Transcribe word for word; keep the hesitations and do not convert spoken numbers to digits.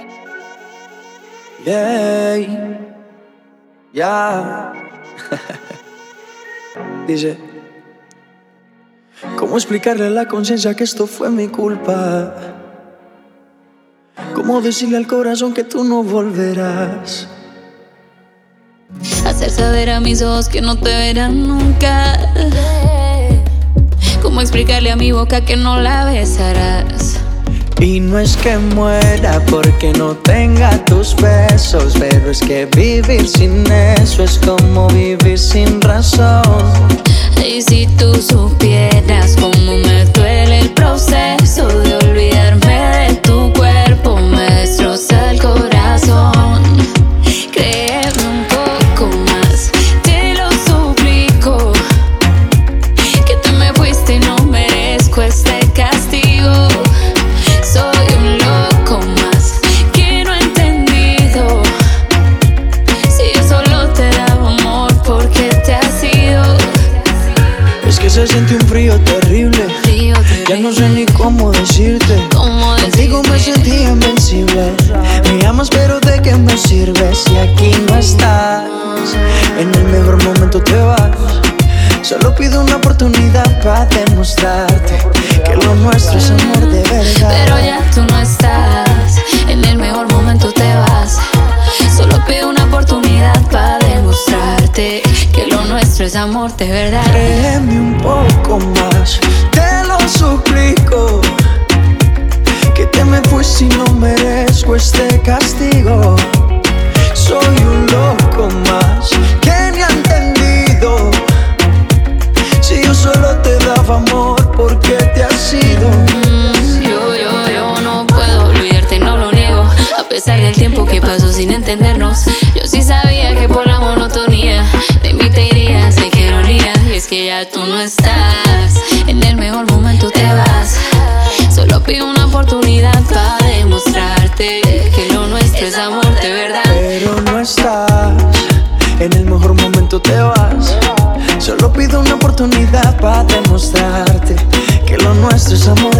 Yeah, ya. Dice, ¿cómo explicarle a la conciencia que esto fue mi culpa? ¿Cómo decirle al corazón que tú no volverás? Hacer saber a mis ojos que no te verán nunca. ¿Cómo explicarle a mi boca que no la besarás? Y no es que muera porque no tenga tus besos, pero es que vivir sin eso es como vivir sin razón. Y si tú supieras cómo me duele el proceso de olvidarme de tu cuerpo, me destroza el corazón. Créeme un poco más, te lo suplico, que te me fuiste y no merezco este castigo. Soy un loco más que no he entendido si yo solo te daba amor porque te has ido. Es que se siente un frío terrible, Frío terrible. Ya no sé ni cómo decirte. ¿Cómo Contigo me decirte? sentí invencible. Me amas pero ¿de qué me sirve si aquí no estás? En el mejor momento te vas. Solo pido una oportunidad para demostrarte que lo nuestro es amor de verdad. Pero ya tú no estás, en el mejor momento te vas. Solo pido una oportunidad para demostrarte que lo nuestro es amor de verdad. Créeme un poco más, te lo suplico, que te me fuiste y no merezco este castigo. Soy un loco más que ni ha entendido si yo solo te daba amor porque te has ido. Mm, yo, yo, yo no puedo olvidarte, no lo niego. A pesar del tiempo que pasó sin entendernos, yo sí sabía que por la monotonía de mí te irías, sé que ironía. Y es que ya tú no estás, en el mejor momento te vas. Solo pido una oportunidad para demostrarte que lo nuestro es amor de verdad. Pero no estás, en el mejor momento te vas. Solo pido una oportunidad para demostrarte que lo nuestro es amor